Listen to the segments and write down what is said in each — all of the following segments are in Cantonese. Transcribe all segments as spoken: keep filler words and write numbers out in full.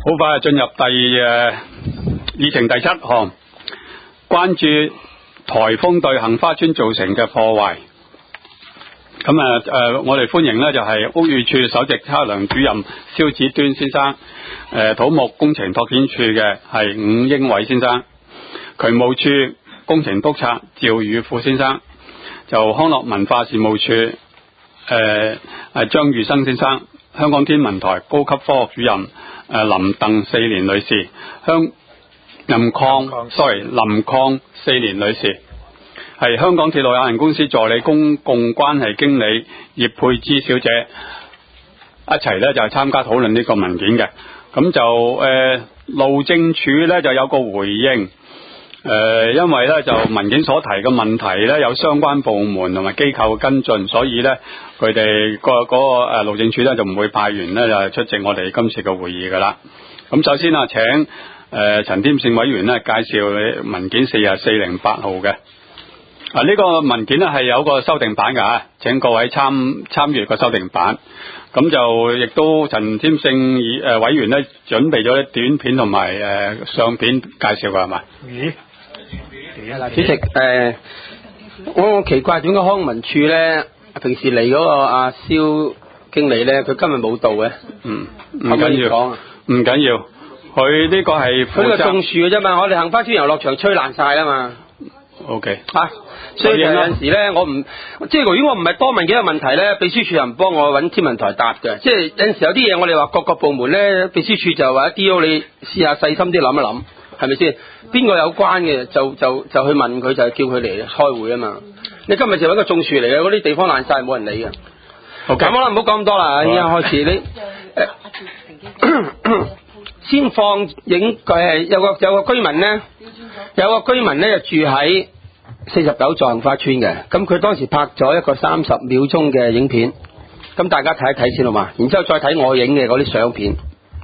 好快進入第誒議程第七項，關注颱風對杏花村造成嘅破壞。咁啊誒，我哋歡迎呢就係屋宇署首席測量主任蕭子端先生，誒土木工程拓展處嘅係伍英偉先生，渠務處工程督察趙宇富先生，就康樂文化事務處誒係張玉生先生，香港天文台高級科學主任誒林鄧四年女士，香林礦 sorry 林礦四年女士，係香港鐵路有限公司助理公共關係經理葉佩芝小姐，一齊咧就係參加討論呢個文件嘅。咁就誒路政署咧就有個回應。誒、呃，因為咧就文件所提嘅問題咧有相關部門同埋機構跟進，所以咧佢哋個嗰個誒路政署咧就唔會派員咧就出席我哋今次嘅會議噶啦。咁首先啊，請誒陳、呃、添勝委員咧介紹文件四啊四零八號嘅。啊，呢、這個文件咧係有個修訂版噶吓，請各位參參閱個修訂版。咁就亦都陳添勝議誒委員咧準備咗啲短片同埋誒相片介紹噶係嘛？ 咦？ 嗱，主席，誒、呃，我奇怪點解康文署咧平時嚟嗰個阿蕭經理咧，佢今日冇到嘅？ 嗯，唔緊要，唔緊要，佢呢個係佢呢個種樹嘅啫嘛，我哋杏花村遊樂場吹爛晒啦嘛。 O K， 啊，所以有陣時咧，我唔即係如果我唔係多問幾個問題咧，秘書處又唔幫我揾天文台答嘅。即係有陣時有啲嘢我哋話各個部門咧，秘書處就話 D O 你試下細心啲諗一諗。係咪先？邊個有關嘅就就就去問佢，就係叫佢嚟開會啊嘛！你今日就揾個種樹嚟嘅，嗰啲地方爛晒，冇人理嘅。好，咁好啦，唔好講咁多啦，依家開始你誒先放影佢係有個有個居民咧，有個居民咧就住喺四十九座杏花村嘅，咁佢當時拍咗一個三十秒鐘嘅影片，咁大家睇一睇先好嘛，然之後再睇我影嘅嗰啲相片。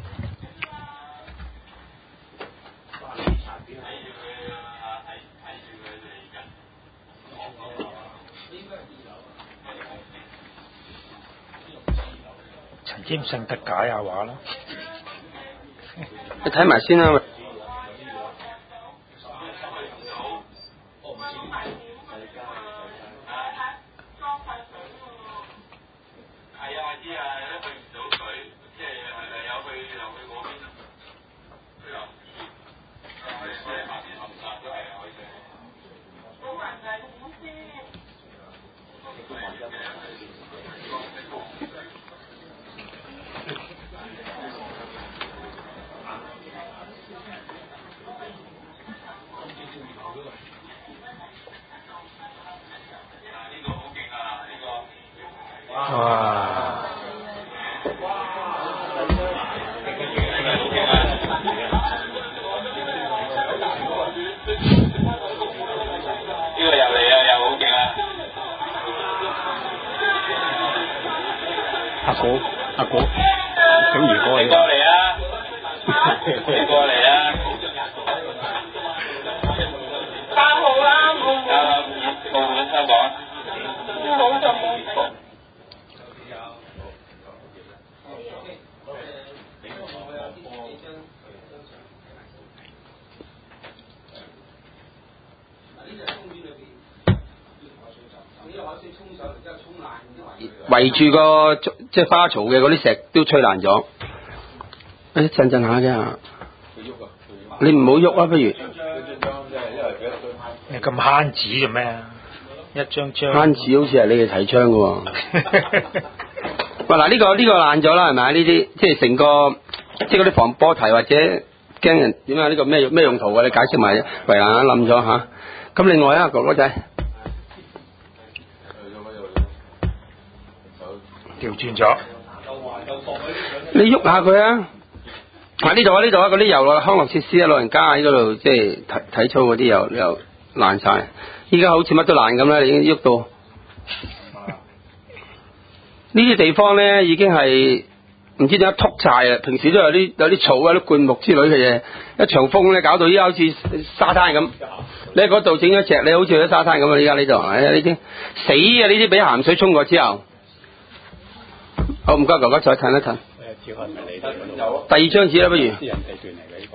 添勝得解下話啦， 你睇埋先啦。圍住個即係花槽嘅嗰啲石都吹爛咗，誒震震下啫，你唔好喐啊，不如你咁慳紙做咩啊？一張張慳紙好似係你哋提倡嘅喎。喂嗱，呢個呢個爛咗啦，係咪？呢啲即係成個即係嗰啲防波堤或者驚人點啊？呢個咩咩用途啊？你解釋埋，圍欄冧咗吓。咁另外一個哥哥仔。 調轉咗， 你喐下佢啊！啊呢度啊呢度啊，嗰啲遊樂康樂設施啊，老人家喺嗰度即係體體操嗰啲又又爛晒，依家好似乜都爛咁啦，已經喐到。呢啲地方咧已經係唔知點解禿晒啊！平時都有啲有啲草啊、啲灌木之類嘅嘢，一場風咧搞到依家好似沙灘咁。你喺嗰度整咗隻，你好似喺沙灘咁啊！依家呢度，哎呀呢啲死啊！呢啲俾鹹水沖過之後。好，唔該，哥哥再睇一睇。 照係咪你哋嗰度？ 有。第二張紙啦，不如。 私人地段嚟嘅呢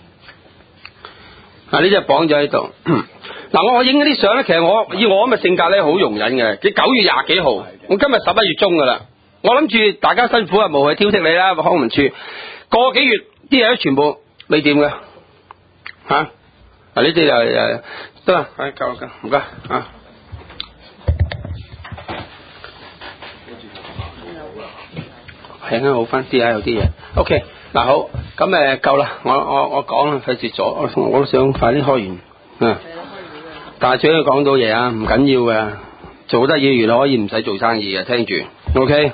個。啊！呢隻綁咗喺度。嗱，我影嗰啲相咧，其實我以我咁嘅性格咧，好容忍嘅。佢九月廿幾號，我今日十一月中噶啦。我諗住大家辛苦啊，無謂挑剔你啦，康文署個幾月啲嘢都全部未掂嘅嚇。啊，呢啲又誒得啦，係夠啦，唔該啊。係啱好翻啲啊，有啲嘢。OK， 嗱好，咁誒夠啦，我我我講啦，費事咗，我我都想快啲開完啊。但係最緊要講到嘢啊，唔緊要嘅，做得議員可以唔使做生意嘅，聽住 OK。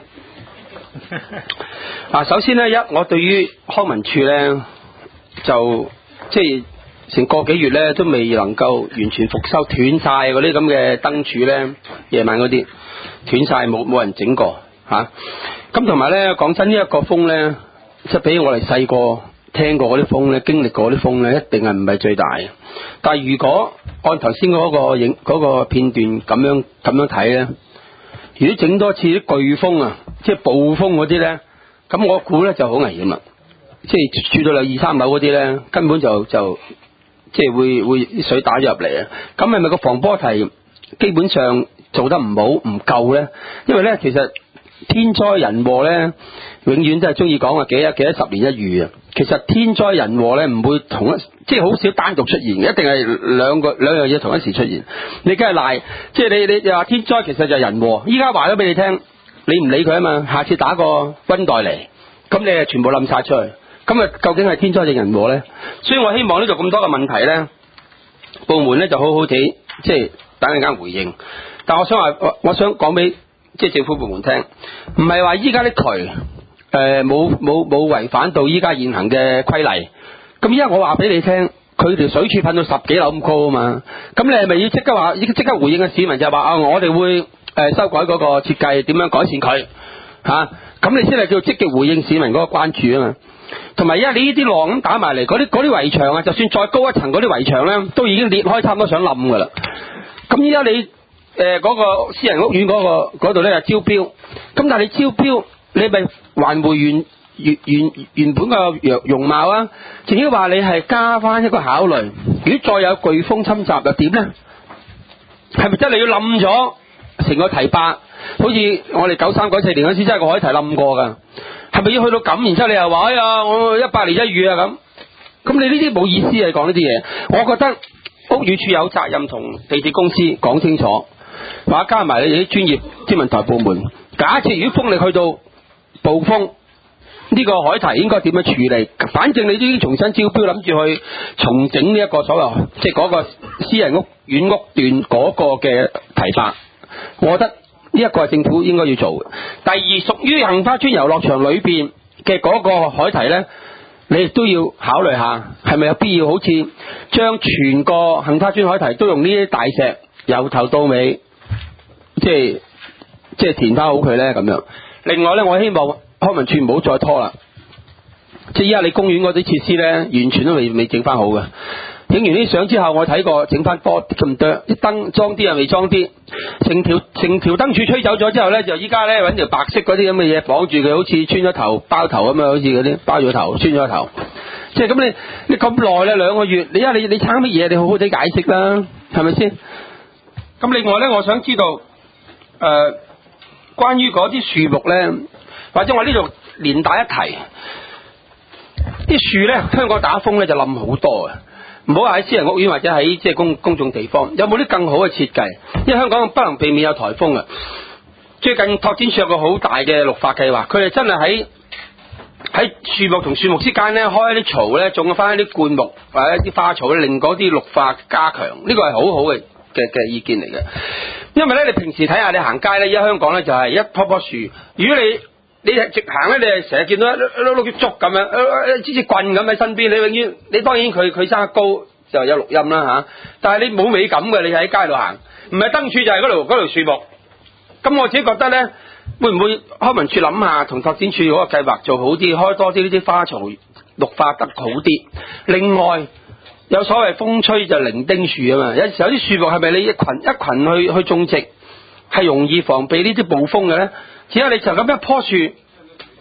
嗱，首先咧，一我對於康文署咧，就即係成個幾月咧都未能夠完全復修，斷晒嗰啲咁嘅燈柱咧，夜晚嗰啲斷晒，冇冇人整過吓。咁同埋咧，講真呢一個風咧，即係比我哋細個聽過嗰啲風咧，經歷過啲風咧，一定係唔係最大嘅。但係如果按頭先嗰個影嗰個片段咁樣咁樣睇咧，如果整多次啲颶風啊，即係暴風嗰啲咧，咁我估咧就好危險啦。即係住到兩二三樓嗰啲咧，根本就就即係會會啲水打咗入嚟啊！咁係咪個防波堤基本上做得唔好唔夠咧？因為咧，其實天災人禍咧，永遠都係中意講啊，幾多幾多十年一遇啊！其實天災人禍咧唔會同一，即係好少單獨出現嘅，一定係兩個兩樣嘢同一時出現。你梗係賴，即係你你又話天災其實就係人禍。依家話咗俾你聽，你唔理佢啊嘛，下次打個溫帶嚟，咁你啊全部冧晒出去。咁啊，究竟係天災定人禍咧？所以我希望呢度咁多嘅問題咧，部門咧就好好地即係等陣間回應。但我想話，我我想講俾即係政府部門聽，唔係話依家啲渠誒冇冇冇違反到依家現行嘅規例。咁依家我話俾你聽，佢條水柱噴到十幾樓咁高啊嘛。咁你係咪要即刻話，即刻回應嘅市民就係話啊，我哋會誒、呃、修改嗰個設計，點樣改善佢吓？咁、啊、你先係叫積極回應市民嗰個關注啊嘛。同埋，因為你呢啲浪咁打埋嚟，嗰啲嗰啲圍牆啊，就算再高一層嗰啲圍牆咧，都已經裂開，差唔多想冧噶啦。咁依家你誒嗰、呃嗰個私人屋苑嗰、嗰個嗰度咧就招標，咁但係你招標，你咪還回原原原原本個容容貌啊？仲要話你係加翻一個考慮，如果再有颶風侵襲又點咧？係咪真係要冧咗成個堤壩？好似我哋九三九四年嗰時真係個海堤冧過噶。係咪要去到咁？然之後你又話哎呀，我一百年一遇啊咁，咁你呢啲冇意思啊！講呢啲嘢，我覺得屋宇署有責任同地鐵公司講清楚，或者加埋你哋啲專業天文台部門。假設如果風力去到暴風，呢、這個海堤應該點樣處理？反正你都已經重新招標，諗住去重整呢一個所謂即係嗰個私人屋苑屋段嗰個嘅堤壩，我覺得呢一個係政府應該要做嘅。第二，屬於杏花邨遊樂場裏邊嘅嗰個海堤咧，你亦都要考慮下，係咪有必要好似將全個杏花邨海堤都用呢啲大石由頭到尾，即係即係填翻好佢咧咁樣。另外咧，我希望康文署唔好再拖啦，即係依家你公園嗰啲設施咧，完全都未未整翻好嘅。影完啲相之後，我睇過整翻多咁多，啲燈裝啲又未裝啲，成條成條燈柱吹走咗之後咧，就依家咧揾條白色嗰啲咁嘅嘢綁住佢，好似穿咗頭包頭咁樣，好似嗰啲包咗頭穿咗頭。即係咁你你咁耐啦兩個月，你而家你你撐乜嘢？你好好地解釋啦，係咪先？咁另外咧，我想知道誒、呃，關於嗰啲樹木咧，或者我呢度連帶一提，啲樹咧香港打風咧就冧好多啊！唔好話喺私人屋苑或者喺即係公公眾地方，有冇啲更好嘅設計？因為香港不能避免有颱風啊！最近拓展署有個好大嘅綠化計劃，佢哋真係喺喺樹木同樹木之間咧開一啲槽咧，種翻一啲灌木或者一啲花草咧，令嗰啲綠化加強。呢個係好好嘅嘅嘅意見嚟嘅。因為咧，你平時睇下你行街咧，而家香港咧就係一棵棵樹，如果你你係直行咧，你係成日見到一碌碌嘅竹咁樣，支支棍咁喺身邊。你永遠，你當然佢佢生得高就有錄音啦吓，但係你冇美感嘅，你喺街度行，唔係燈柱就係嗰條嗰條樹木。咁我自己覺得咧，會唔會康文署諗下同拓展署嗰個計劃做好啲，開多啲呢啲花槽綠化得好啲。另外有所謂風吹就零丁樹啊嘛，有時有啲樹木係咪你一群一群去去種植係容易防備呢啲暴風嘅咧？只係你就咁一棵樹，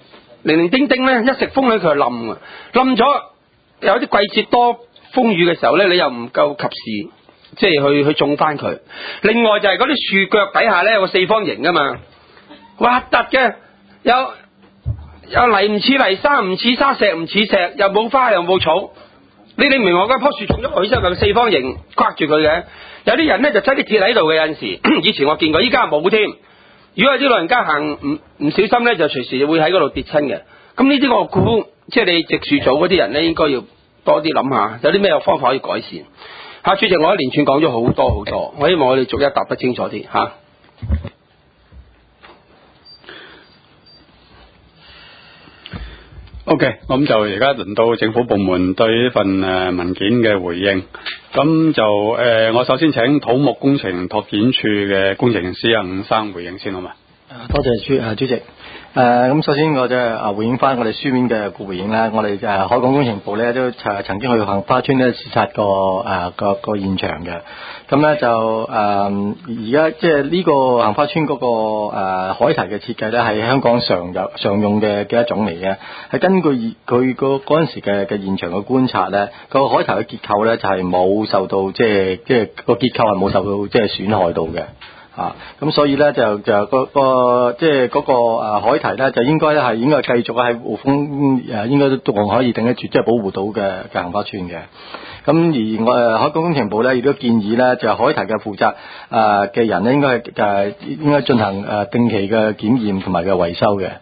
零零丁丁咧，一食風咧佢就冧啊，冧咗有啲季節多風雨嘅時候咧，你又唔夠及時即係去去種翻佢。另外就係嗰啲樹腳底下咧有個四方形噶嘛，核突嘅，有有泥唔似泥，沙唔似沙，石唔似石，又冇花又冇草。你你唔明我嗰棵樹種咗佢之後，個四方形框住佢嘅。有啲人咧就擠啲鐵喺度嘅，有陣時以前我見過，依家冇添。如果有啲老人家行唔唔小心咧，就隨時會喺嗰度跌親嘅。咁呢啲我估，即係你植樹組嗰啲人咧，應該要多啲諗下，有啲咩方法可以改善。嚇，主席，我一連串講咗好多好多，我希望我哋逐一答得清楚啲嚇。 OK，咁就而家輪到政府部門對呢份誒文件嘅回應。咁就誒、呃，我首先請土木工程拓展處嘅工程師啊伍生回應先好嘛？ 多謝主誒主席。誒咁、呃、首先我就誒回應翻我哋書面嘅回應啦。我哋誒、呃、海港工程部咧都曾曾經去杏花村咧視察過誒、呃、個個現場嘅。咁咧就誒而家即係呢個杏花村嗰、那個誒、呃、海堤嘅設計咧係香港常有常用嘅嘅一種嚟嘅。係根據佢個嗰陣時嘅嘅現場嘅觀察咧，個海堤嘅結構咧就係、是、冇受到即係即係個結構係冇受到即係損害到嘅。啊，咁所以咧就就個個即係嗰個誒海堤咧就應該咧係應該繼續喺護風誒應該都仲可以頂得住，即係保護到嘅嘅杏花村嘅。咁而我誒海港工程部咧亦都建議咧就係海堤嘅負責誒嘅人咧應該係誒應該進行誒定期嘅檢驗同埋嘅維修嘅。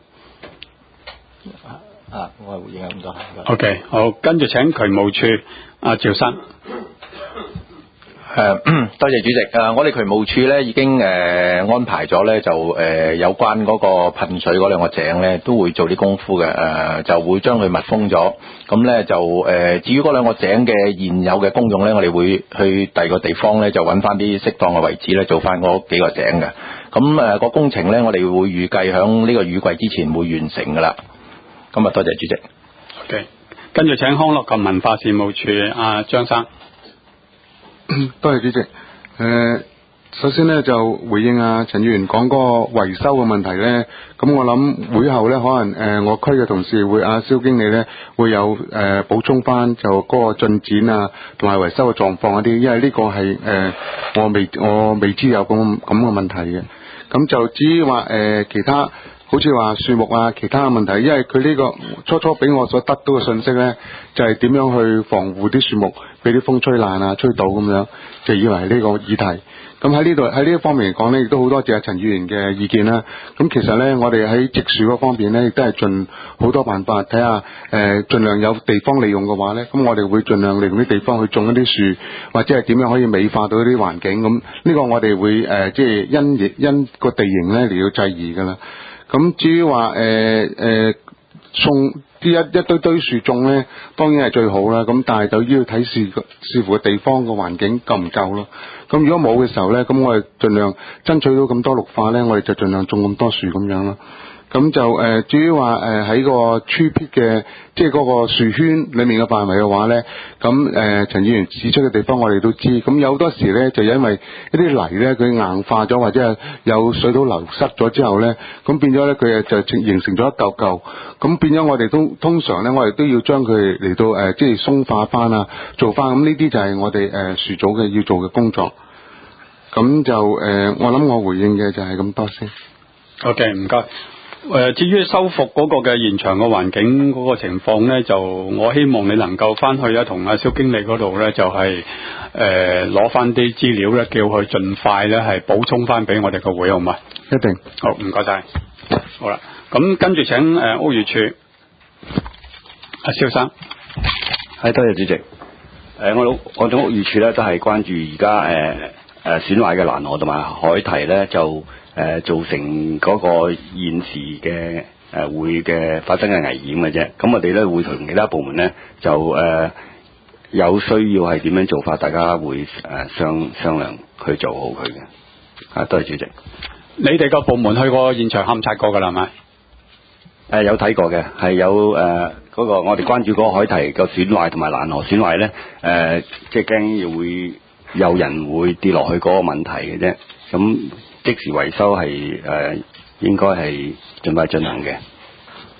啊，我係回應咁多。 OK， 好，跟住請渠務處阿趙生。 誒、呃，多謝主席。誒、呃，我哋渠務處咧已經誒、呃、安排咗咧，就誒、呃、有關嗰個噴水嗰兩個井咧，都會做啲功夫嘅。誒、呃，就會將佢密封咗。咁咧就誒、呃，至於嗰兩個井嘅現有嘅功用咧，我哋會去第二個地方咧，就揾翻啲適當嘅位置咧，做翻嗰幾個井嘅。咁誒個工程咧，我哋會預計響呢個雨季之前會完成噶啦。咁啊，多謝主席。 OK， 跟住請康樂及文化事務處阿張生。 多謝主席。誒、呃，首先咧就回應阿陳議員講嗰個維修嘅問題咧，咁我諗會後咧可能誒、呃、我區嘅同事會阿蕭經理咧會有誒、呃、補充翻就嗰個進展啊，同埋維修嘅狀況嗰啲，因為呢個係誒、呃、我未我未知有咁咁嘅問題嘅。咁就至於話誒其他，好似話樹木啊，其他嘅問題，因為佢呢個初初俾我所得到嘅信息咧，就係、是、點樣去防護啲樹木俾啲風吹爛啊、吹倒咁樣，就以為係呢個議題。咁喺呢度喺呢一方面嚟講咧，亦都好多謝陳議員嘅意見啦。咁其實咧，我哋喺植樹嗰方面咧，亦都係盡好多辦法睇下誒，盡量有地方利用嘅話咧，咁我哋會盡量利用啲地方去種一啲樹，或者係點樣可以美化到啲環境。咁呢個我哋會誒、呃，即係因因個地形咧嚟到制宜噶啦。咁至於話誒誒送啲一一堆堆樹種咧，當然係最好啦。咁但係就要睇視視乎個地方個環境夠唔夠咯。咁如果冇嘅時候咧，咁我哋盡量爭取到咁多綠化咧，我哋就盡量種咁多樹咁樣咯。咁就誒、呃，至於話誒喺個粗撇嘅，即係嗰個樹圈裡面嘅範圍嘅話咧，咁誒、呃、陳議員指出嘅地方我哋都知。咁有好多時咧，就因為一啲泥咧佢硬化咗，或者係有水土流失咗之後咧，咁變咗咧佢就形成咗一嚿嚿。咁變咗我哋都通常咧，我哋都要將佢嚟到誒、呃，即係鬆化翻啊，做翻。咁呢啲就係我哋誒、呃、樹組嘅要做嘅工作。咁就誒、呃，我諗我回應嘅就係咁多先。 OK， 唔該。誒、呃，至於修復嗰個嘅現場嘅環境嗰個情況咧，就我希望你能夠翻去啊，同阿蕭經理嗰度咧，就係誒攞翻啲資料咧，叫佢盡快咧係補充翻俾我哋個會，好嘛？ 一定。 好，唔該晒。好啦，咁跟住請誒、呃、屋宇署阿蕭生。 係，多謝主席。誒、呃，我我總屋宇署咧都係關注而家誒誒損壞嘅欄河同埋海堤咧就。誒、呃、造成嗰個現時嘅誒、呃、會嘅發生嘅危險嘅啫，咁我哋咧會同其他部門咧就誒、呃、有需要係點樣做法，大家會誒、呃、商商量去做好佢嘅。啊，多謝主席。 你哋個部門去過現場勘察過㗎啦，係咪？誒、 呃、有睇過嘅，係有誒嗰、呃那個我哋關注嗰個海堤個損壞同埋欄河損壞咧，誒、呃、即係驚要會有人會跌落去嗰個問題嘅啫，咁。即時維修係誒、呃、應該係盡快進行嘅。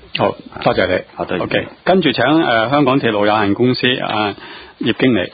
好，多謝你。 好，多謝。 OK， 跟住請誒、呃、香港鐵路有限公司啊葉經理。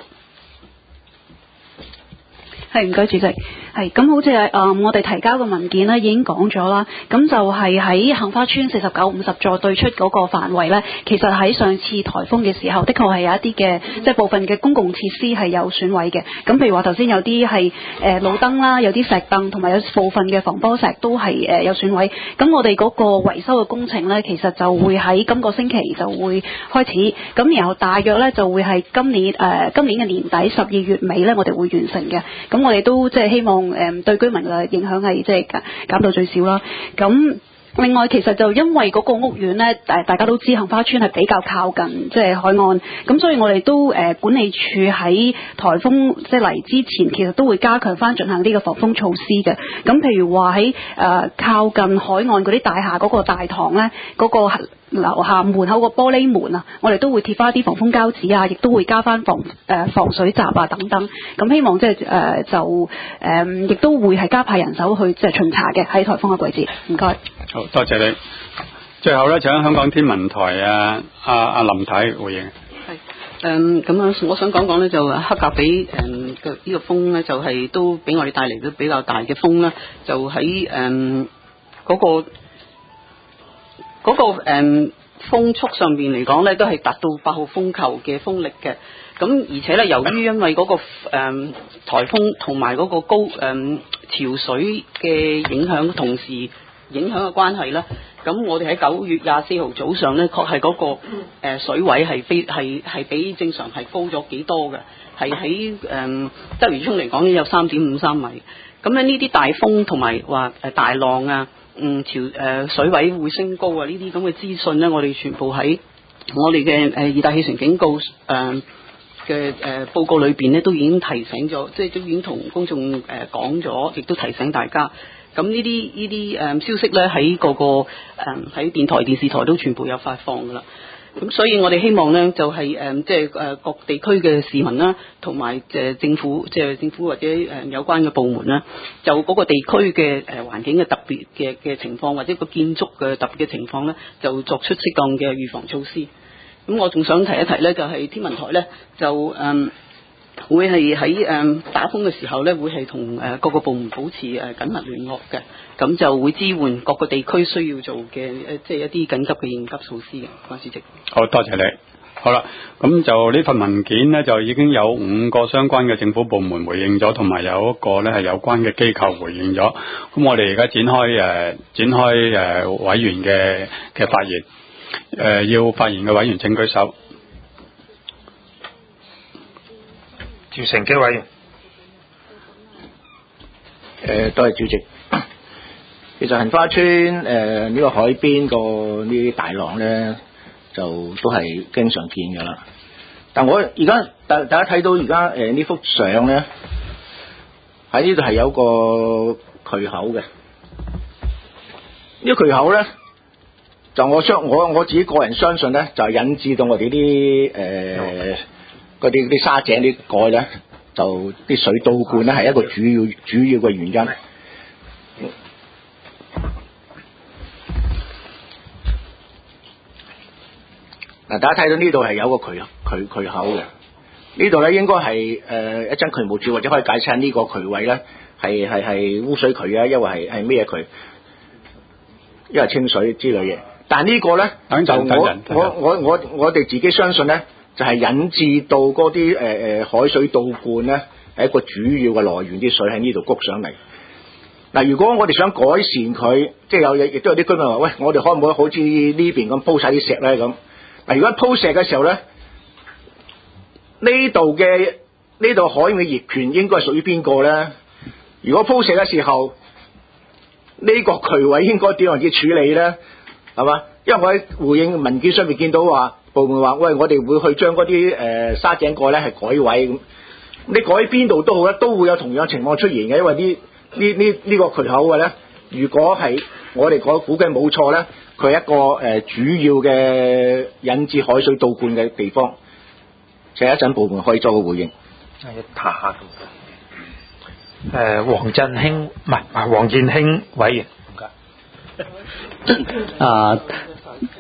係，唔該主席。係咁，好似係誒我哋提交嘅文件咧已經講咗啦。咁就係喺杏花邨四十九、五十座對出嗰個範圍咧，其實喺上次颱風嘅時候，的確係有一啲嘅即係部分嘅公共設施係有損毀嘅。咁譬如話頭先有啲係誒路燈啦，有啲石凳，同埋有部分嘅防波石都係誒有損毀。咁我哋嗰個維修嘅工程咧，其實就會喺今個星期就會開始。咁然後大約咧就會係今年誒、呃、今年嘅年底十二月尾咧，我哋會完成嘅。咁我哋都即係希望誒、呃、對居民嘅影響係即係減減到最少啦。咁另外，其實就因為嗰個屋苑咧，誒大家都知杏花邨係比較靠近即係海岸，咁所以我哋都誒、呃、管理處喺颱風即係嚟之前，其實都會加強翻進行呢個防風措施嘅。咁譬如話喺誒靠近海岸嗰啲大廈嗰個大堂咧，嗰、嗰個樓下門口個玻璃門啊，我哋都會貼翻一啲防風膠紙啊，亦都會加翻防誒、呃、防水閘啊等等。咁希望即係誒就誒、呃、亦都會係加派人手去即係巡查嘅喺颱風嘅季節。唔該。 好多謝你。最後咧，請香港天文台啊阿阿林太回應。 誒咁啊，我想講講咧，就黑格比誒嘅呢個風咧，就係、是、都俾我哋帶嚟咗比較大嘅風啦。就喺誒嗰個嗰、那個誒、嗯、風速上邊嚟講咧，都係達到八號風球嘅風力嘅。咁而且咧，由於因為嗰、那個誒、嗯、颱風同埋嗰個高誒、嗯、潮水嘅影響，同時影響嘅關係咧，咁我哋喺九月廿四號早上咧，確係嗰個、呃、水位係非係係比正常係高咗幾多嘅，係喺誒鰂魚涌嚟講咧有三點五三米。咁咧呢啲大風同埋話誒大浪啊。嗯，潮誒、呃、水位會升高啊！呢啲咁嘅資訊咧，我哋全部喺我哋嘅誒熱帶氣旋警告誒嘅誒報告裏邊咧，都已經提醒咗，即係都已經同公眾誒講咗，亦都提醒大家。咁呢啲呢啲誒消息咧，喺個個誒喺電台、電視台都全部有發放噶啦。咁所以我哋希望咧，就係誒即係誒各地區嘅市民啦，同埋誒政府，即係政府或者誒有關嘅部門啦，就嗰個地區嘅誒環境嘅特別嘅嘅情況，或者個建築嘅特別嘅情況咧，就作出適當嘅預防措施。咁我仲想提一提咧，就係天文台咧就誒會係喺誒打風嘅時候咧，會係同誒各個部門保持誒緊密聯絡嘅。咁就會支援各個地區需要做嘅誒，即係一啲緊急嘅應急措施嘅。關主席， 好多謝你。好啦，咁就呢份文件呢，就已經有五個相關嘅政府部門回應咗，同埋有一個呢係有關嘅機構回應咗。咁我哋而家展開誒、呃、展開誒、呃、委員嘅嘅發言。誒、呃、要發言嘅委員請舉手。 趙成基委員。 誒，多謝主席。其實杏花邨誒呢個海邊個呢啲大浪咧，就都係經常見㗎啦。但我而家大大家睇到而家誒呢幅相咧，喺呢度係有個渠口嘅。呢個渠口咧，就我相我我自己個人相信咧，就係引致到我哋啲誒嗰啲啲沙井啲蓋咧，就啲水倒灌咧係一個主要主要嘅原因。嗱，大家睇到呢度係有個渠渠渠口嘅，呢度咧應該係誒、呃、一陣渠務處或者可以解釋呢個渠位咧係係係污水渠啊，因為係係咩渠，因為清水之類嘢。但係呢個咧就我我我我我哋自己相信咧，就係、是、引致到嗰啲誒誒海水倒灌咧係一個主要嘅來源，啲水喺呢度谷上嚟。嗱，如果我哋想改善佢，即係有亦都有啲居民話：喂，我哋可唔可以好似呢邊咁鋪晒啲石咧咁？嗱，如果鋪石嘅時候咧，呢度嘅呢度海面嘅業權應該係屬於邊個咧？如果鋪石嘅時候，呢、這個渠位應該點樣去處理咧？係嘛？因為我喺回應文件上面見到話，部門話：喂，我哋會去將嗰啲誒沙井蓋咧係改位咁。你改邊度都好咧，都會有同樣情況出現嘅，因為呢呢呢呢個渠口嘅咧，如果係我哋嗰估計冇錯咧。佢係一個誒、呃、主要嘅引致海水倒灌嘅地方，請一陣部門可以作個回應。 一下咁。誒，黃振興唔係啊，黃建興委員。唔該。 啊。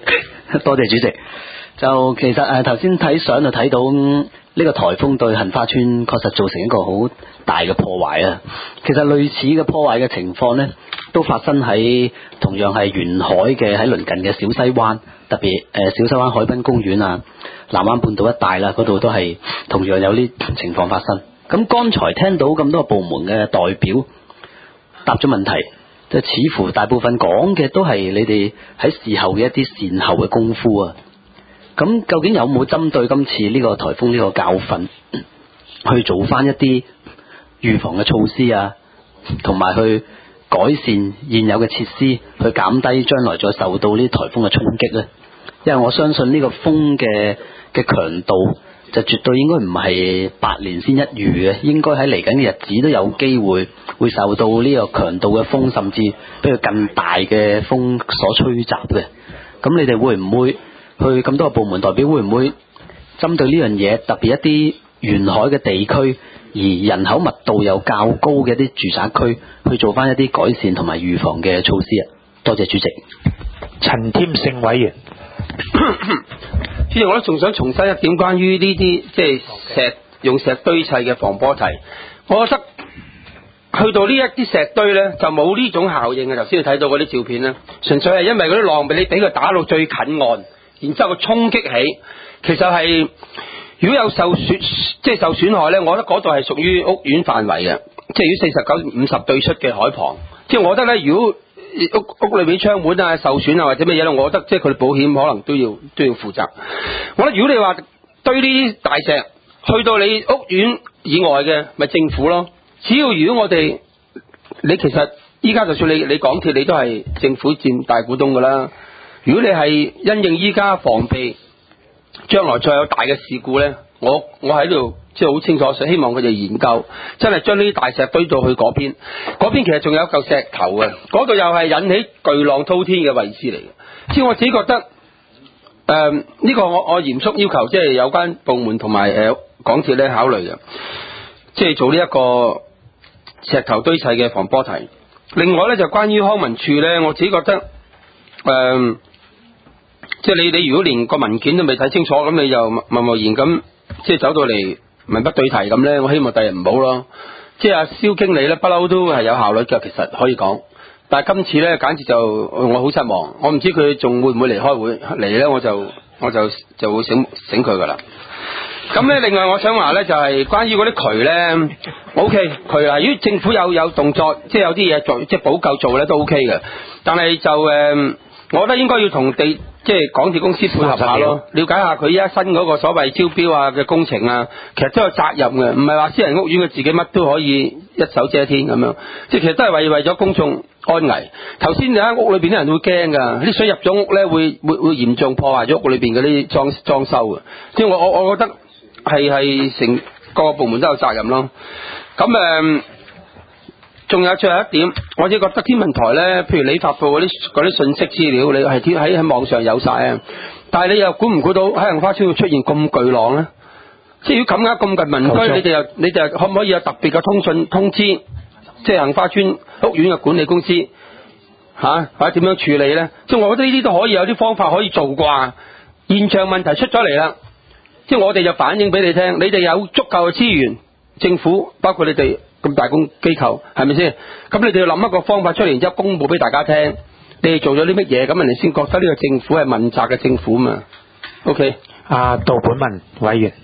多謝主席。就其實誒頭先睇相就睇到呢、嗯、個颱風對杏花村確實造成一個好大嘅破壞啊。其實類似嘅破壞嘅情況呢，都發生喺同樣係沿海嘅喺鄰近嘅小西灣，特別誒、呃、小西灣海濱公園啊、南灣半島一帶啦，嗰度都係同樣有呢情況發生。咁剛才聽到咁多部門嘅代表答咗問題，就似乎大部分講嘅都係你哋喺事後嘅一啲善後嘅功夫啊。咁究竟有冇針對今次呢個颱風呢個教訓去做翻一啲預防嘅措施啊，同埋去改善現有嘅設施，去減低將來再受到呢啲颱風嘅衝擊呢？因為我相信呢個風嘅嘅強度就絕對應該唔係百年先一遇嘅，應該喺嚟緊嘅日子都有機會會受到呢個強度嘅風，甚至比佢更大嘅風所吹襲嘅。咁你哋會唔會去咁多個部門代表會唔會針對呢樣嘢，特別一啲沿海嘅地區而人口密度又較高嘅一啲住宅區，去做翻一啲改善同埋預防嘅措施啊？多謝主席。 陳添勝委員。 主席，我都仲想重申一點關於呢啲即係石用石堆砌嘅防波堤，我覺得去到呢一啲石堆呢，就冇呢種效應嘅。頭先你睇到嗰啲照片呢，純粹係因為嗰啲浪俾你俾佢打到最近岸，然之後佢衝擊起，其實係如果有受損即係受損害呢，我覺得嗰度係屬於屋苑範圍嘅，即係於四十九五十對出嘅海旁。即係我覺得呢，如果屋屋裏邊窗門啊受損啊或者乜嘢咧，我覺得即係佢哋保險可能都要都要負責。我覺得如果你話堆呢啲大石去到你屋苑以外嘅，咪政府咯。只要如果我哋你其實依家就算你你港鐵你都係政府佔大股東噶啦。如果你係因應依家防備將來再有大嘅事故咧，我我喺度即係好清楚，希望佢哋研究真係將呢啲大石堆到去嗰邊，嗰邊其實仲有一嚿石頭嘅，嗰度又係引起巨浪滔天嘅位置嚟嘅。即係我自己覺得誒呢、呃呢個我我嚴肅要求即係有關部門同埋誒港鐵咧考慮嘅，即係做呢一個石頭堆砌嘅防波堤。另外咧就關於康文署咧，我自己覺得誒、呃、即係你你如果連個文件都未睇清楚，咁你就貿貿然咁即係走到嚟文不對題咁咧，我希望第日唔好咯。即係阿蕭經理咧，不嬲都係有效率嘅，其實可以講。但係今次咧，簡直就我好失望。我唔知佢仲會唔會嚟開會嚟咧，我就我就就會醒醒佢噶啦。咁咧，另外我想話咧，就係、是、關於嗰啲渠咧 ，OK 渠啊，如果政府有有動作，即係有啲嘢做，即係補救做咧都 OK 嘅。但係就誒、呃，我覺得應該要同地。即係港鐵公司配合下咯，了解下佢依家新嗰個所謂招標啊嘅工程啊，其實都有責任嘅，唔係話私人屋苑佢自己乜都可以一手遮天咁樣，即係其實都係為為咗公眾安危。頭先你間屋裏邊啲人會驚㗎，啲水入咗屋咧會會會嚴重破壞咗屋裏邊嗰啲裝裝修嘅，即係我我我覺得係係成各個部門都有責任咯。咁誒。仲有最後一點，我只覺得天文台咧，譬如你發布嗰啲嗰啲信息資料，你係貼喺喺網上有晒啊。但係你又估唔估到喺杏花村會出現咁巨浪咧？即係如果咁啱咁近民居，你哋又你哋可唔可以有特別嘅通訊通知？即係杏花村屋苑嘅管理公司嚇、啊，或者點樣處理咧？即係我覺得呢啲都可以有啲方法可以做啩。現象問題出咗嚟啦，即係我哋就反映俾你聽，你哋有足夠嘅資源，政府包括你哋。咁大公機構係咪先？咁你哋要諗一個方法出嚟，然之後公佈俾大家聽，你哋做咗啲乜嘢，咁人哋先覺得呢個政府係問責嘅政府嘛 ？OK。 阿杜本文委員，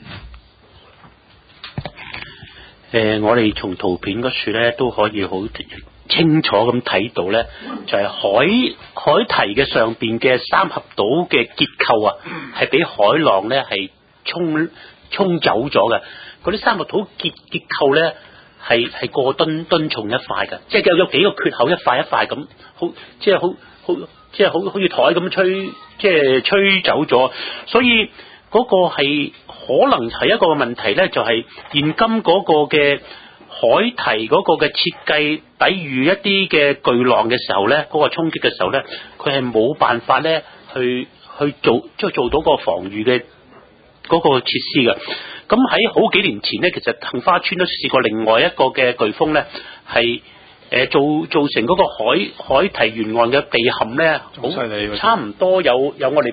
誒、呃，我哋從圖片嗰處咧都可以好清楚咁睇到咧，就係、是、海海堤嘅上邊嘅三合島嘅結構啊，係俾海浪咧係沖沖走咗嘅。嗰啲三合島結結構咧。係係過噸噸重一塊嘅，即係有有幾個缺口，一塊一塊咁，好即係好好即係好好似台咁吹，即係吹走咗。所以嗰個係可能係一個問題咧，就係、是、現今嗰個嘅海堤嗰個嘅設計抵禦一啲嘅巨浪嘅時候咧，嗰、那個衝擊嘅時候咧，佢係冇辦法咧去去做即係做到個防禦嘅嗰個設施嘅。咁喺好幾年前咧，其實杏花村都試過另外一個嘅颶風咧，係誒造造成嗰個海海堤沿岸嘅地陷咧，好差唔多有有我哋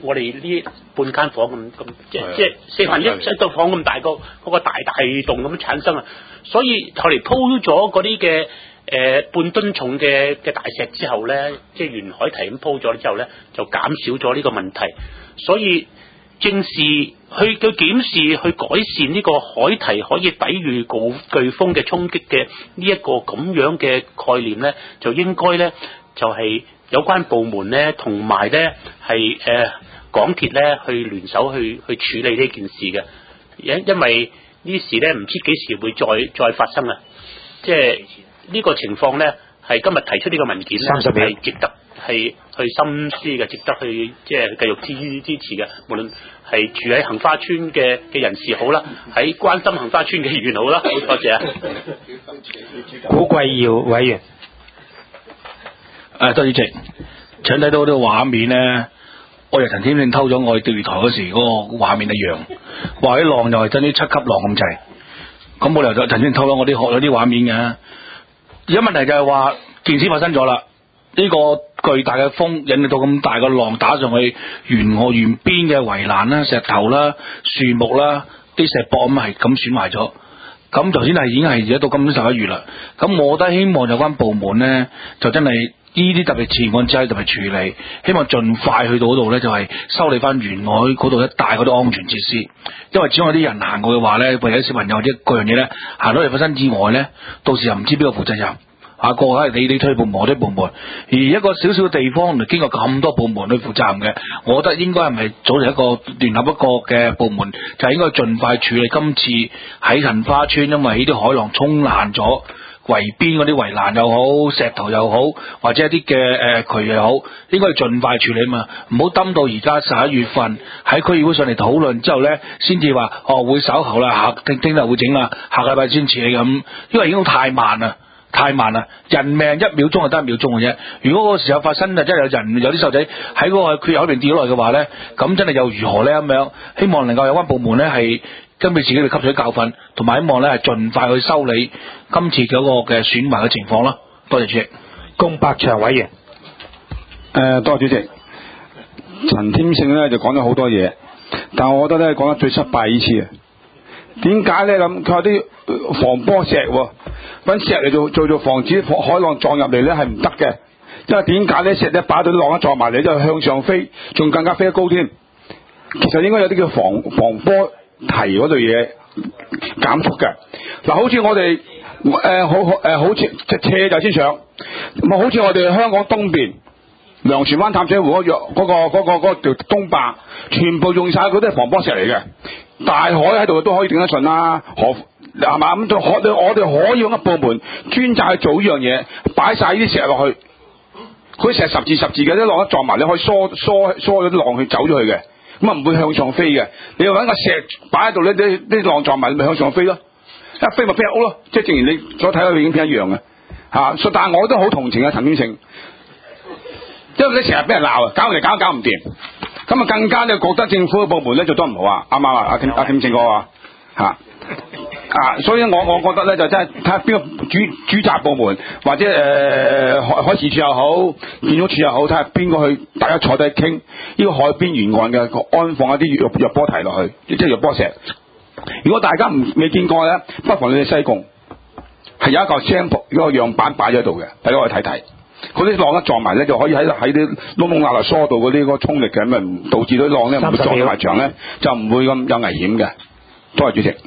我哋呢半間房咁咁，即即係四分一一個房咁大個嗰個大大洞咁產生啊！所以後嚟鋪咗嗰啲嘅誒半噸重嘅嘅大石之後咧，即係沿海堤咁鋪咗之後咧，就減少咗呢個問題。所以正是去去檢視去改善呢個海堤可以抵禦飓颶風嘅衝擊嘅呢一個咁樣嘅概念咧，就應該咧就係、是、有關部門咧同埋咧係誒港鐵咧去聯手去去處理呢件事嘅，因因為呢事咧唔知幾時會再再發生啊！即係呢個情況咧係今日提出呢個文件咧係值得係去深思嘅，值得去即係繼續支支持嘅。無論係住喺杏花村嘅嘅人士好啦，喺關心杏花村嘅議員好啦，好多謝啊！ 古貴耀委員， 誒，多謝主席，請睇到呢個畫面咧，我哋陳天慶偷咗我去釣魚台嗰時嗰個畫面一樣，話啲浪又係真啲七級浪咁滯，咁冇理由就陳天慶偷咗我啲學咗啲畫面嘅。而家問題就係話件事發生咗啦，呢、這個巨大嘅風引到咁大個浪打上去沿河沿邊嘅圍欄啦、石頭啦、樹木啦、啲石壆咁係咁損壞咗。咁頭先係已經係而家到今年十一月啦，咁我覺得希望有關部門咧就真係呢啲特別事案之後特別處理，希望盡快去到嗰度咧就係、是、修理翻沿海嗰度一帶嗰啲安全設施，因為只要有啲人行過嘅話咧，或者小朋友或者各樣嘢咧行到嚟發生意外咧，到時又唔知邊個負責任。啊，個個係你你推部門我推部門，而一個小小嘅地方，經過咁多部門去負責任嘅，我覺得應該係咪組成一個聯合一個嘅部門，就係應該盡快處理今次喺杏花村，因為呢啲海浪沖爛咗圍邊嗰啲圍欄又好，石頭又好，或者一啲嘅誒渠又好，應該盡快處理嘛，唔好等到而家十一月份喺區議會上嚟討論之後咧，先至話哦會稍後啦，下聽聽日會整啦，下個禮拜先處理咁，因為已經太慢啦。太慢啦！人命一秒鐘就得一秒鐘嘅啫。如果嗰個時候發生啊，真係有人有啲細路仔喺嗰個缺口裏邊跌落嚟嘅話咧，咁真係又如何咧咁樣？希望能夠有關部門咧係根據自己嘅吸取教訓，同埋希望咧係盡快去修理今次嗰個嘅損壞嘅情況咯。多謝主席。 龔柏祥委員， 誒、呃，多謝主席。陳添勝咧就講咗好多嘢，但我覺得咧講得最失敗呢次啊。點解咧咁？佢話啲防波石喎、哦。揾石嚟做做做防止海浪撞入嚟咧係唔得嘅，因為點解咧石咧擺到啲浪一撞埋嚟，就向上飛，仲更加飛得高添。其實應該有啲叫防防波堤嗰類嘢減速嘅。嗱、呃，好似我哋誒、呃、好誒、呃、好似即斜就先上，咁好似我哋香港東邊糧船灣淡水湖嗰個嗰、嗰個嗰、嗰個嗰、嗰個條東壩，全部用晒嗰啲係防波石嚟嘅。大海喺度都可以頂得順啦，何係嘛？咁就可我哋可以用一部門專責去做呢樣嘢，擺晒呢啲石落去，佢石十字十字嘅啲浪一撞埋，你可以疏疏疏咗啲浪去走咗去嘅，咁啊唔會向上飛嘅。你揾個石擺喺度咧，啲啲浪撞埋，你咪向上飛咯，一飛咪飛入屋咯。即係正如你所睇到嘅影片一樣嘅嚇。所、啊、但係我都好同情啊陳天勝，因為你成日俾人鬧啊，搞嚟搞搞唔掂。咁啊，更加咧覺得政府嘅部門咧做得唔好啊，啱唔啱啊？阿阿天勝哥話嚇啊，所以我我覺得咧就真係睇下邊個主主責部門或者誒、呃、海海事處又好，建築處又好，睇下邊個去大家坐低傾呢個海邊沿岸嘅安放一啲弱弱波堤落去，即係弱波石。如果大家唔未見過咧，不妨你去西貢係有一個 sample 一個樣板擺咗喺度嘅，大家去睇睇。嗰啲浪一撞埋咧，就可以喺喺啲窿窿罅罅疏導嗰啲嗰個衝力嘅，咁啊導致到啲浪咧唔會撞埋牆咧，就唔會咁有危險嘅。多謝主席。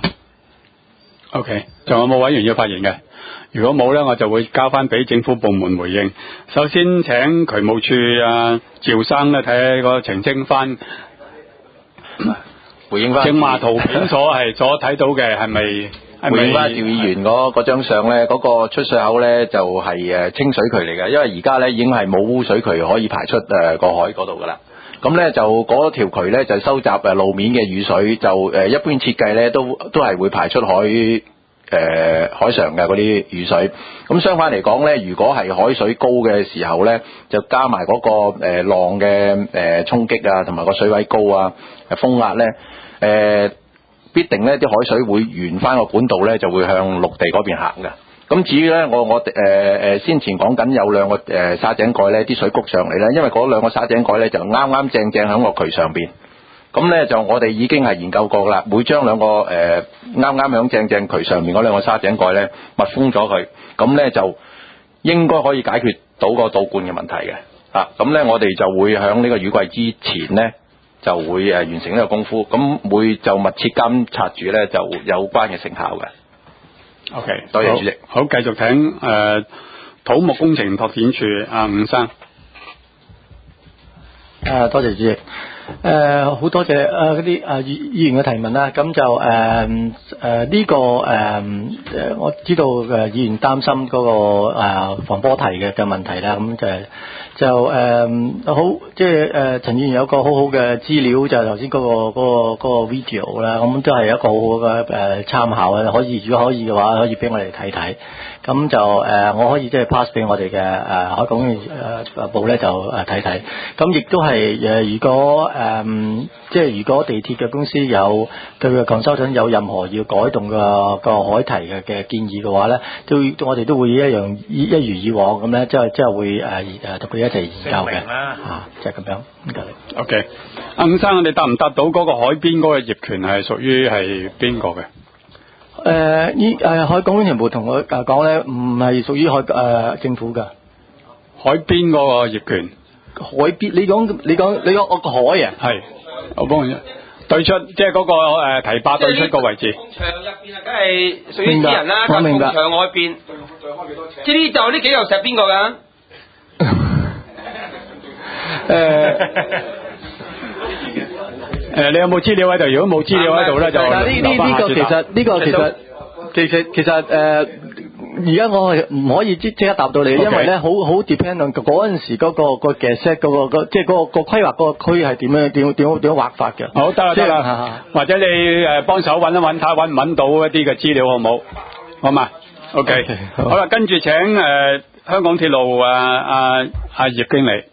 OK，仲有冇委員要發言嘅？如果冇咧，我就會交翻俾政府部門回應。首先請渠務處啊趙生咧睇下個澄清翻， 回應翻。 正話圖片所係所睇到嘅係咪？ 回應翻趙議員嗰嗰張相咧，嗰、嗰個出水口咧就係誒清水渠嚟嘅，因為而家咧已經係冇污水渠可以排出誒個海嗰度噶啦。咁咧就嗰條渠咧就收集誒路面嘅雨水，就誒一般設計咧都都係會排出海誒、呃、海上嘅嗰啲雨水。咁相反嚟講咧，如果係海水高嘅時候咧，就加埋嗰個誒浪嘅誒衝擊啊，同埋個水位高啊，誒風壓咧誒。呃必定咧啲海水會沿翻個管道咧，就會向陸地嗰邊行嘅。 咁至於咧，我我誒誒先前講緊有兩個誒沙井蓋咧，啲水谷上嚟咧，因為嗰兩個沙井蓋咧就啱啱正正喺個渠上邊。咁咧就我哋已經係研究過啦，每將兩個誒啱啱響正正渠上面嗰兩個沙井蓋咧密封咗佢，咁咧就應該可以解決到個倒灌嘅問題嘅。啊，咁咧我哋就會響呢個雨季之前咧就會誒完成呢個功夫，咁會就密切監察住咧就有關嘅成效嘅。 OK， 多謝主席。 好，繼續請誒、呃、土木工程拓展處阿伍生。 誒，多謝主席。誒，好多謝誒嗰啲誒議議員嘅提問啦。咁就誒誒呢個誒誒，我知道誒議員擔心嗰個誒防波堤嘅嘅問題啦。咁就就誒好，即係誒陳議員有個好好嘅資料，就係頭先嗰個嗰個嗰個 video 啦。咁都係一個好好嘅誒參考啊。可以如果可以嘅話，可以俾我哋睇睇。咁就誒我可以即係 pass 俾我哋嘅誒海港誒誒部咧就誒睇睇。咁亦都係誒如果誒、嗯，即係如果地鐵嘅公司有佢嘅 consultant 有任何要改動個個海堤嘅嘅建議嘅話咧，都我哋都會一樣一如以往咁咧，即係即係會誒誒同佢一齊研究嘅嚇，就係咁樣。唔該你。 OK，阿伍生，你答唔答到嗰個海邊嗰個業權係屬於係邊個嘅？ 誒依誒海港工程部同我誒講咧，唔係屬於海誒、呃、政府嘅海邊嗰個業權。 海邊，你講你講你講我個海啊？ 係，我幫你對出，即係嗰個誒堤壩對出個位置。 牆入邊啊，梗係屬於私人啦。 我明白。 牆外邊，即係呢度呢幾嚿石邊個㗎？ 誒誒，你有冇資料喺度？如果冇資料喺度咧，就呢呢呢個其實呢個其實其實其實誒。而家我係唔可以即即刻答到你， Okay. 因為咧好好 depend on 嗰陣時嗰、嗰個、嗰個嘅 set 嗰個即係嗰個、嗰個規劃嗰個區係點樣點點點樣劃法嘅。 好，得啦得啦，或者你誒幫手揾一揾睇下揾唔揾到一啲嘅資料好唔好？好嘛 ？OK，, okay 好啦，跟住請誒、呃、香港鐵路啊啊啊葉經理。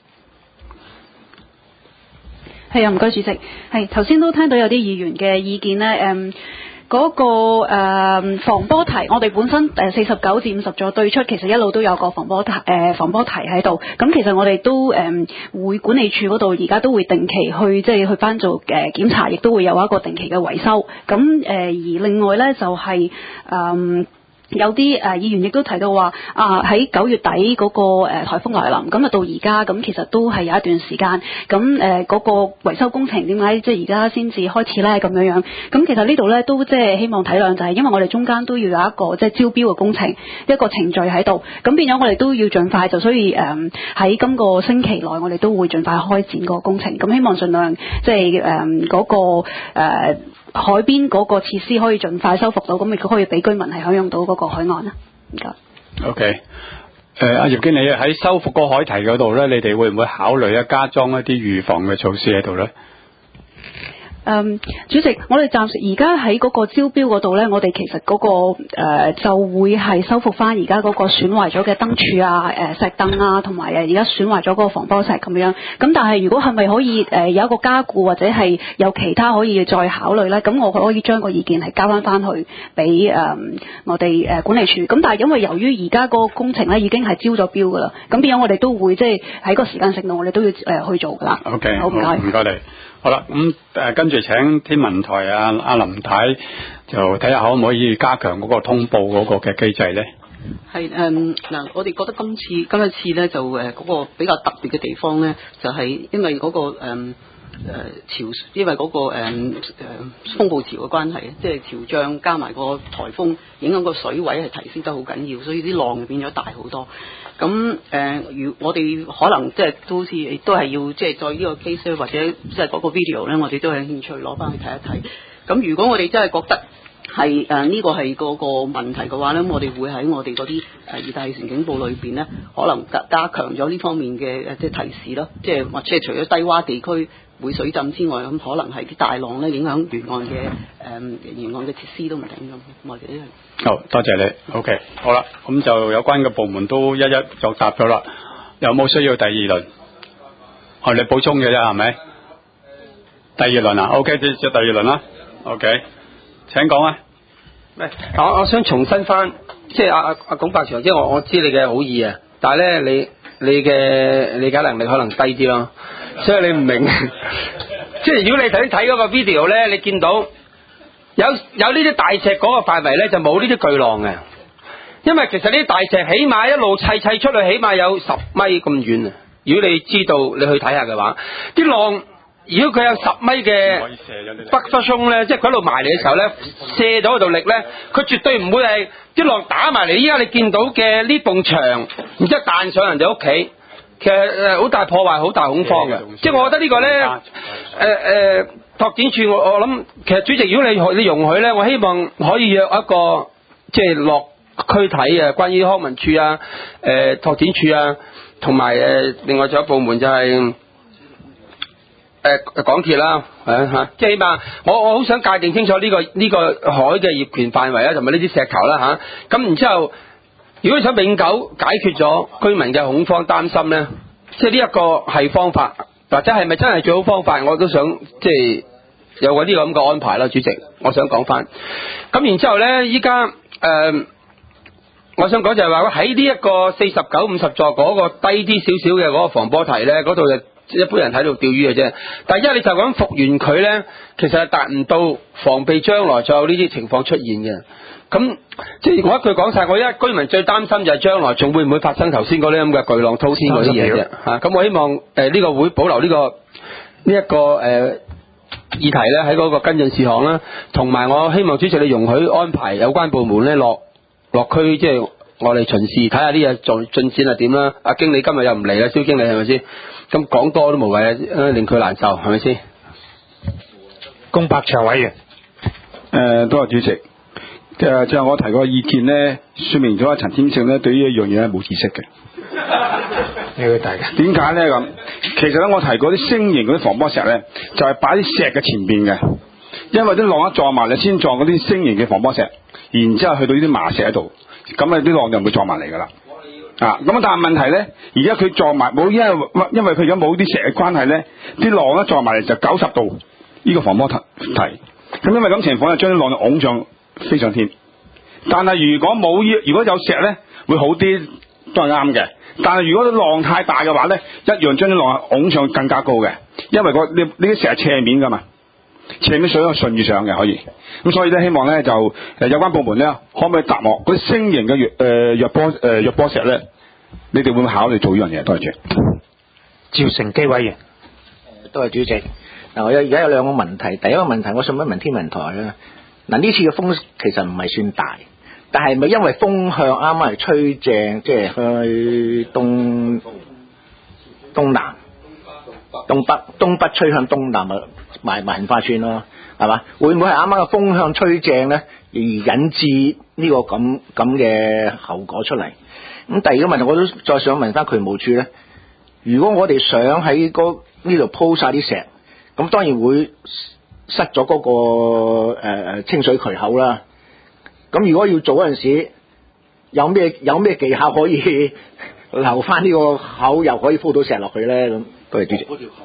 係啊，唔該主席。係頭先都聽到有啲議員嘅意見咧，誒、嗯。嗰、那個誒、呃、防波堤，我哋本身誒四十九至五十座對出，其實一路都有個防波堤誒、呃、防波堤喺度。咁其實我哋都誒、呃、會管理處嗰度而家都會定期去即係去翻做誒、呃、檢查，亦都會有一個定期嘅維修。咁誒、呃、而另外咧就係、是、誒。呃有啲誒、呃、議員亦都提到話啊，喺九月底嗰、那個誒、呃、颱風來臨，咁啊到而家咁其實都係有一段時間，咁誒嗰個維修工程點解即係而家先至開始咧咁樣樣？咁其實呢度咧都即係希望體諒，就係因為我哋中間都要有一個即係招標嘅工程，一個程序喺度，咁變咗我哋都要盡快，就所以誒喺今個星期內我哋都會盡快開展個工程，咁希望盡量即係誒嗰個誒。呃海邊嗰個設施可以盡快修復到，咁亦都可以俾居民係享用到嗰個海岸啦。唔該。 OK，誒阿葉經理喺修復個海堤嗰度咧，你哋會唔會考慮一加裝一啲預防嘅措施喺度咧？ 嗯，主席，我哋暫時而家喺嗰個招標嗰度咧，我哋其實嗰、嗰個、呃、就會係修復翻而家嗰個損壞咗嘅燈柱啊、誒、呃、石凳啊，同埋誒而家損壞咗嗰個防波石咁樣。咁但係如果係咪可以誒、呃、有一個加固或者係有其他可以再考慮咧？咁我可以將個意見係交翻翻去俾誒、呃、我哋誒、呃、管理處。咁但係因為由於而家個工程咧已經係招咗標㗎啦，咁變咗我哋都會即係喺個時間性度我哋都要誒、呃、去做㗎啦。 OK， 好唔該， 唔該你。好啦，咁誒、呃、跟住請天文台啊阿林太就睇下可唔可以加強嗰個通報嗰個嘅機制咧？ 係誒嗱，我哋覺得今次今一次咧就誒嗰、呃那個比較特別嘅地方咧，就係、是、因為嗰、那個誒誒、呃、潮，因為嗰、那個誒誒、呃、風暴潮嘅關係，即係潮漲加埋個颱風，影響個水位係提升得好緊要，所以啲浪就變咗大好多。咁誒，如、呃、我哋可能即係都好似都係要即係再呢個 case 或者即係嗰個 video 咧，我哋都有興趣攞翻去睇一睇。咁如果我哋真係覺得係誒呢個係個個問題嘅話咧，我哋會喺我哋嗰啲誒熱帶氣旋警報裏邊咧，可能加加強咗呢方面嘅誒即係提示咯，即係或者係除咗低洼地區會水浸之外，咁可能係啲大浪咧影響沿岸嘅誒、呃、沿岸嘅設施都唔定咁，我哋都係。 好，多謝你。OK，好啦，咁就有關嘅部門都一一就答咗啦。有冇需要第二輪？哦，你補充嘅啫，係咪？第二輪啊 ，OK，即係第二輪啦。OK，請講啊。 我我想重申翻，即係阿阿阿龔伯祥，即係我我知你嘅好意啊，但係咧你你嘅理解能力可能低啲咯，所以你唔明。即係如果你頭先睇嗰個 video 咧，你見到有有呢啲大石嗰個範圍咧，就冇呢啲巨浪嘅，因為其實呢啲大石起碼一路砌砌出去，起碼有十米咁遠啊！如果你知道你去睇下嘅話，啲浪如果佢有十米嘅北風衝咧，即係佢喺度埋嚟嘅時候咧，射到嗰度力咧，佢絕對唔會係啲浪打埋嚟。依家你見到嘅呢埲牆，然之後彈上人哋屋企，其實誒好大破壞、好大恐慌嘅。即係我覺得呢個咧，誒、呃、誒、呃、拓展處，我我諗其實主席，如果你你容許咧，我希望可以約一個即係落區睇啊，關於康文處啊、誒、呃、拓展處啊。同埋誒，另外仲有部門就係、是、誒、呃、港鐵啦，係嚇，即係起碼我我好想界定清楚呢、這個呢、這個海嘅業權範圍啊，同埋呢啲石頭啦嚇。咁、啊、然之後，如果你想永久解決咗居民嘅恐慌擔心咧，即係呢一個係方法，或者係咪真係最好方法？我都想即係有個呢個咁嘅安排啦，主席，我想講翻。咁然之後咧，依家誒。呃我想講就係話喺呢一個四十九五十座嗰個低啲少少嘅嗰個防波堤咧，嗰度就一般人喺度釣魚嘅啫。但係因為你就咁復原佢咧，其實係達唔到防備將來再有呢啲情況出現嘅。咁即係我一句講晒，我而家居民最擔心就係將來仲會唔會發生頭先嗰啲咁嘅巨浪滔天嗰啲嘢啫嚇。咁我希望誒呢、呃這個會保留呢、這個呢一、這個誒、呃、議題咧喺嗰個跟進事項啦，同埋我希望主席你容許安排有關部門咧落。落區即係我哋巡視睇下啲嘢進進展係點啦。阿經理今日又唔嚟啦，蕭經理係咪先？咁講多都無謂啊，令佢難受係咪先？ 龔伯祥委員， 誒多謝主席。即係即係我提個意見咧，説明咗阿陳添勝咧對呢一樣嘢係冇知識嘅。 呢個大嘅點解咧咁？其實咧我提嗰啲星形嗰啲防波石咧，就係擺啲石嘅前邊嘅，因為啲浪一撞埋你先撞嗰啲星形嘅防波石。然之後去到呢啲麻石喺度，咁啊啲浪就唔會撞埋嚟噶啦。啊，咁但係問題咧，而家佢撞埋冇，因為因為佢而家冇啲石嘅關係咧，啲浪一撞埋嚟就九十度呢個防波堤。咁因為咁情況就將啲浪拱上飛上天。但係如果冇呢，如果有石咧，會好啲，都係啱嘅。但係如果啲浪太大嘅話咧，一樣將啲浪拱上更加高嘅，因為個呢呢啲石係斜面噶嘛。斜面水可以順住上嘅可以，咁所以咧希望咧就誒有關部門咧可唔可以答我嗰啲星形嘅弱誒弱波誒弱波石咧，你哋會唔會考慮做呢樣嘢？多謝主席。 趙成基委員， 多謝主席。嗱，我而家有兩個問題，第一個問題我想問問天文台啦。嗱，呢次嘅風其實唔係算大，但係咪因為風向啱啱係吹正，即係去東東南、東北、東北吹向東南啊？埋埋杏花村咯，係嘛？會唔會係啱啱嘅風向吹正咧，而引致呢個咁咁嘅後果出嚟？咁第二個問題，我都再想問翻渠務處咧。如果我哋想喺嗰呢度鋪晒啲石，咁當然會塞咗嗰、嗰個誒、呃、清水渠口啦。咁如果要做嗰陣時，有咩有咩技巧可以留翻呢個口，又可以鋪到石落去咧？咁多謝主席。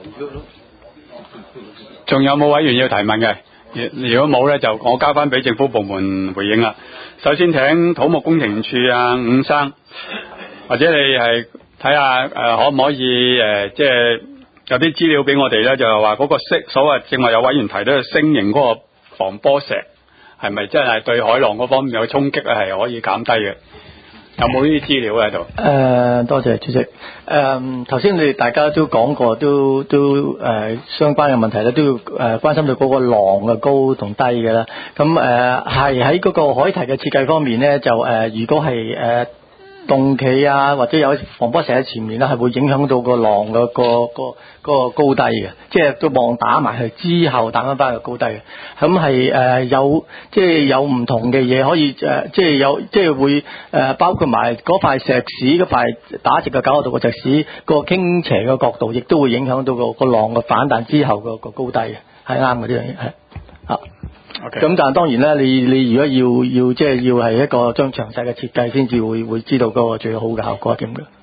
仲有冇委員要提問嘅？如果冇咧，就我交翻俾政府部門回應啦。首先請土木工程處啊伍生，或者你係睇下誒可唔可以誒、呃，即係有啲資料俾我哋咧，就係話嗰個星所謂正話有委員提到嘅星形嗰個防波石係咪真係對海浪嗰方面有衝擊咧？係可以減低嘅。有冇呢啲資料喺度？誒、 呃，多謝主席。誒、呃，頭先你哋大家都講過，都都誒、呃、相關嘅問題咧，都要誒、呃、關心到嗰個浪嘅高同低嘅啦。咁誒係喺嗰個海堤嘅設計方面咧，就誒、呃、如果係誒。呃動企啊，或者有防波石喺前面咧，係會影響到個浪嘅個個個高低嘅，即係個浪打埋去之後打翻翻個高低嘅。咁係誒有即係有唔同嘅嘢可以誒、呃，即係有即係會誒、呃、包括埋嗰塊石屎嗰塊打直嘅九十度嘅石屎個傾斜嘅角度，亦都會影響到個個浪嘅反彈之後個個高低嘅，係啱嘅呢樣嘢係啊。咁、okay. 但係當然咧，你你如果要要即係要係一個將詳細嘅設計，先至會會知道嗰個最好嘅效果係點嘅。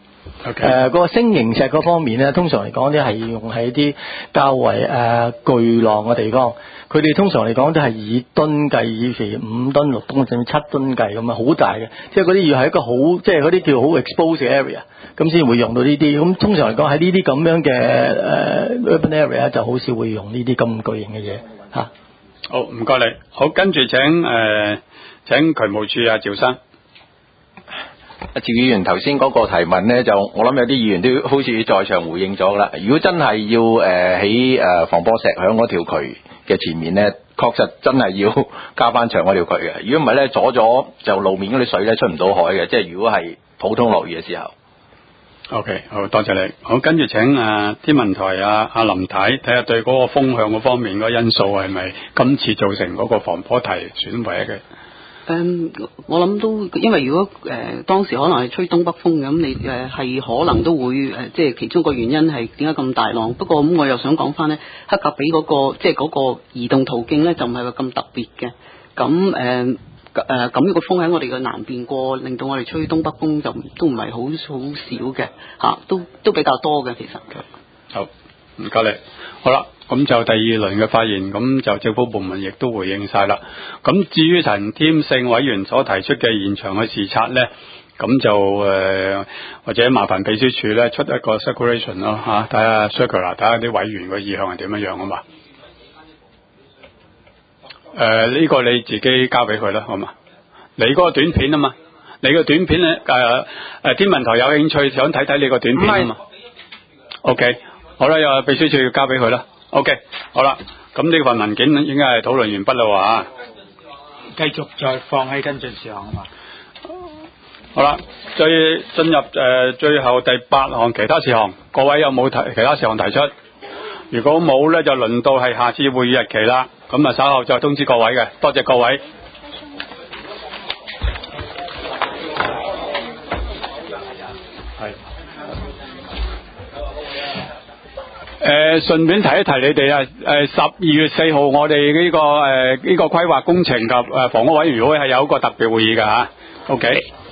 誒嗰個星形石嗰方面咧，通常嚟講咧係用喺啲較為誒、呃、巨浪嘅地方。佢哋通常嚟講都係以噸計，以譬如五噸、六噸甚至七噸計咁啊，好大嘅。即係嗰啲要係一個好，即係嗰啲叫好 exposed area，咁先會用到呢啲。咁通常嚟講喺呢啲咁樣嘅誒、呃、urban area 就好少會用呢啲咁巨型嘅嘢嚇。 好，唔該你。好，跟住請誒、呃、請渠務處啊趙生。 阿趙議員頭先嗰個提問咧，就我諗有啲議員都好似在場回應咗啦。如果真係要誒起誒防波石響嗰條渠嘅前面咧，確實真係要加翻長嗰條渠嘅。如果唔係咧，阻咗就路面嗰啲水咧出唔到海嘅。即係如果係普通落雨嘅時候。 OK， 好多謝你。好，跟住請誒、呃、天文台啊阿林太睇下對嗰個風向嗰方面嗰個因素係咪今次造成嗰個防波堤損毀嘅？ 誒、嗯，我諗都，因為如果誒、呃、當時可能係吹東北風嘅，咁你誒係、呃、可能都會誒、呃，即係其中一個原因係點解咁大浪？不過咁我又想講翻咧，黑格比嗰、那個即係嗰個移動途徑咧，就唔係話咁特別嘅。咁誒誒咁樣個風喺我哋嘅南邊過，令到我哋吹東北風就都唔係好好少嘅嚇，都都比較多嘅其實。 好，唔該你。好啦。咁就第二輪嘅發言，咁就政府部門亦都回應晒啦。咁至於陳添勝委員所提出嘅現場嘅視察呢，咁就誒、呃、或者麻煩秘書處呢出一個 circulation 咯嚇，睇下 circular，睇下啲委員嘅意向係點樣樣啊嘛。誒、呃、呢、這個你自己交俾佢啦，好嘛？你嗰個短片啊嘛，你個短片咧誒誒天文台有興趣想睇睇你個短片啊嘛。OK， 好啦，又秘書處交俾佢啦。OK， 好啦，咁呢份文件應該係討論完畢啦喎， 繼續再放喺跟進事項啊嘛。 好啦，再進入誒、呃、最後第八項其他事項，各位有冇提其他事項提出？如果冇咧，就輪到係下次會議日期啦。咁啊稍後再通知各位嘅，多謝各位。誒、呃，順便提一提你哋啊，誒十二月四號我哋呢、這個誒呢、呃這個規劃工程及誒房屋委員會係有一個特別會議㗎吓 ，OK。